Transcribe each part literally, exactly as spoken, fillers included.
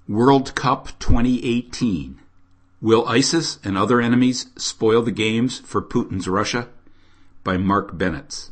World Cup twenty eighteen. Will ISIS and other enemies spoil the games for Putin's Russia? By Mark Bennett.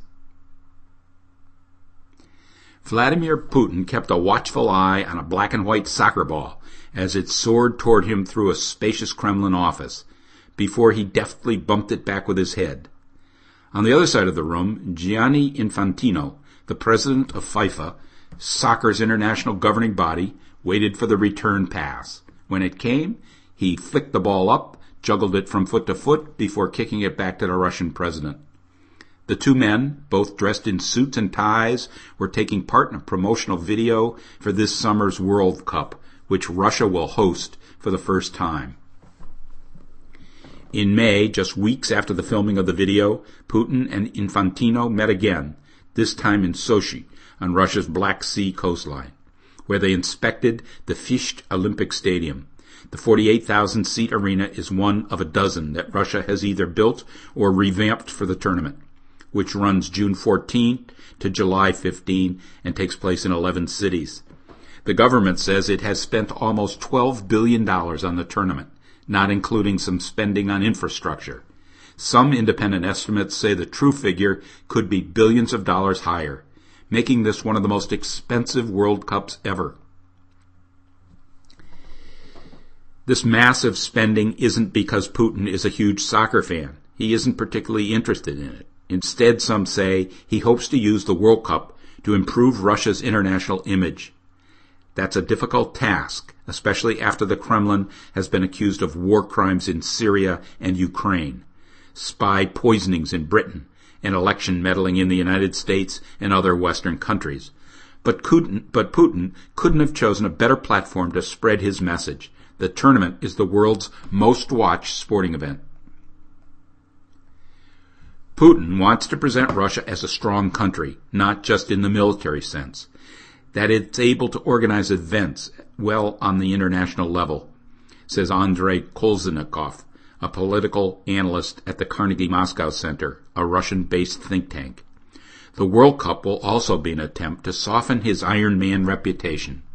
Vladimir Putin kept a watchful eye on a black and white soccer ball as it soared toward him through a spacious Kremlin office, before he deftly bumped it back with his head. On the other side of the room, Gianni Infantino, the president of FIFA, soccer's international governing body, waited for the return pass. When it came, he flicked the ball up, juggled it from foot to foot before kicking it back to the Russian president. The two men, both dressed in suits and ties, were taking part in a promotional video for this summer's World Cup, which Russia will host for the first time. In May, just weeks after the filming of the video, Putin and Infantino met again, this time in Sochi, on Russia's Black Sea coastline, where they inspected the Fisht Olympic Stadium. The forty-eight thousand seat arena is one of a dozen that Russia has either built or revamped for the tournament, which runs June fourteenth to July fifteenth and takes place in eleven cities. The government says it has spent almost twelve billion dollars on the tournament, not including some spending on infrastructure. Some independent estimates say the true figure could be billions of dollars higher, making this one of the most expensive World Cups ever. This massive spending isn't because Putin is a huge soccer fan. He isn't particularly interested in it. Instead, some say he hopes to use the World Cup to improve Russia's international image. That's a difficult task, especially after the Kremlin has been accused of war crimes in Syria and Ukraine, spy poisonings in Britain, and election meddling in the United States and other Western countries. But Putin, but Putin couldn't have chosen a better platform to spread his message. The tournament is the world's most watched sporting event. Putin wants to present Russia as a strong country, not just in the military sense, that it's able to organize events well on the international level, says Andrei Kolesnikov, a political analyst at the Carnegie Moscow Center, a Russian-based think tank. The World Cup will also be an attempt to soften his Iron Man reputation.